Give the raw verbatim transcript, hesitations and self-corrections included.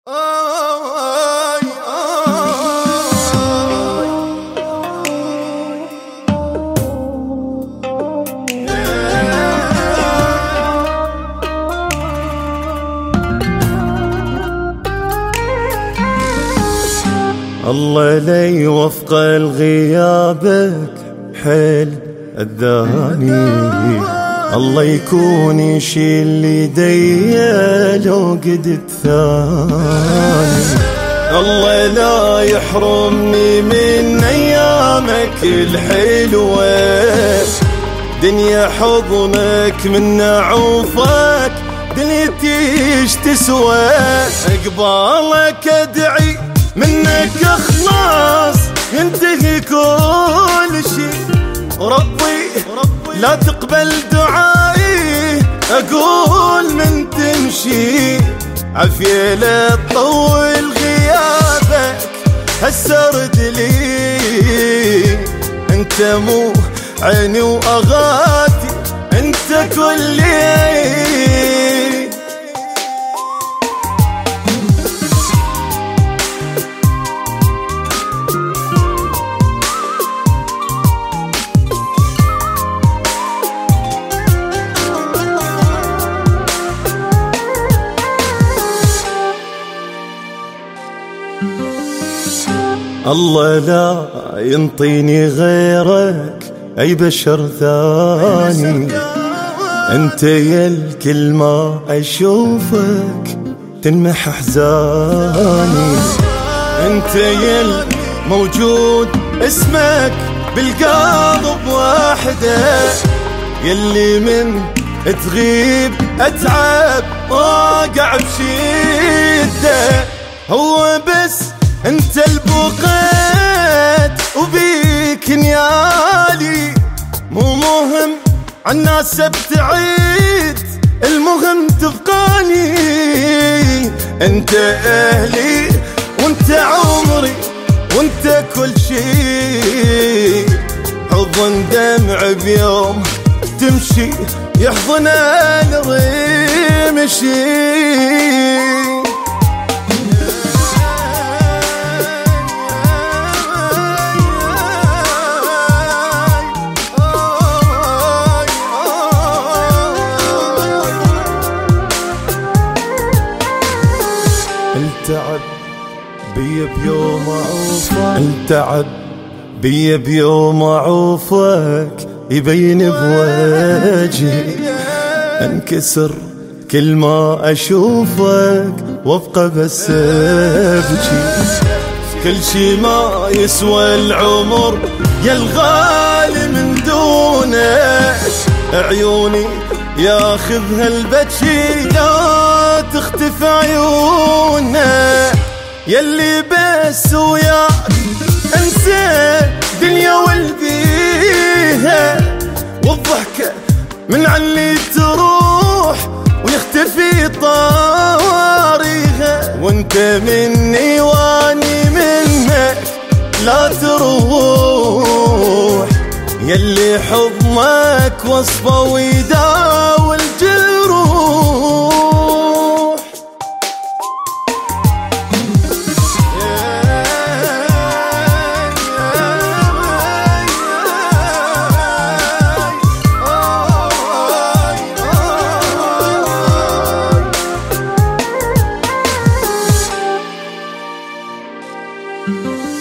آي آي الله لا يوفق الغيابك حيل الداني، الله يكون يشيل يدي لو قد الثاني، الله لا يحرمني من ايامك الحلوة، دنيا حضنك من عوفك دنيتي ايش تسوى، قبالك ادعي منك اخلاص ينتهي كل شي، ربي لا تقبل دعائي اقول من تمشي، عافية لا تطول غيابك هالسرد لي، انت مو عيني واغاتي انت كلي. الله لا ينطيني غيرك أي بشر ثاني، أنت يا الكل ما أشوفك تنمح أحزاني، أنت يا الموجود اسمك بالقلب واحدة، يلي من تغيب أتعب واقع بشدة، هو بس انت البقيت وبيك نيالي، مو مهم عالناس ابتعيد المهم تبقاني، انت اهلي وانت عمري وانت كل شي، حضن دمع بيوم تمشي يحضن الرمشي. التعب بي بيوم عوفك، التعب بي بيوم عوفك يبين بوجهي، انكسر كل ما اشوفك وابقى بس ابكي، كل شي ما يسوى العمر يا الغالي من دونك، عيوني ياخذها البكي لا تختفي عيونه، يلي بس وياك انسى دنيا والبيها، والضحكة من عني تروح ويختفي طاريها، وانت مني واني منك لا تروح، يلي حضنك وصفه ويداوي الجروح. Thank you.